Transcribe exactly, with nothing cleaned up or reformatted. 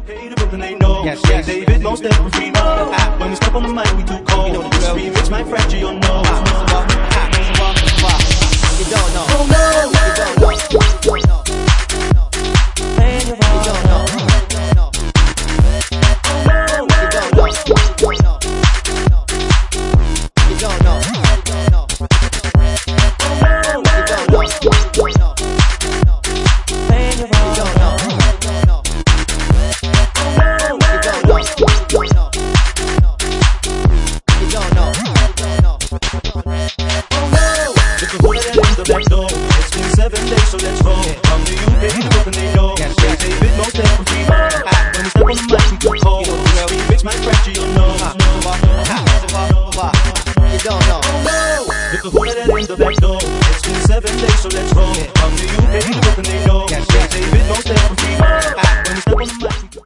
Hey, the Brooklyn, they know. Yes, Yeah, yes. David, most every free mo. When we step on the mic, we too cold. You know the drill. Remix my fracture, you know. You don't know. Oh no, You don't know. You don't know. man, you're You don't know. You don't know. You don't know. You don't know. It's been seven days, so let's go. Come to you, baby, the Brooklyn, they know. Yes, Yeah, yes. David, most every free mo. When we step on the mic, we too cold. Remix my fracture, you know. You don't know. Look the hole that in the back door. It's been seven days, so let's go. Come to you, baby, the Brooklyn, they know.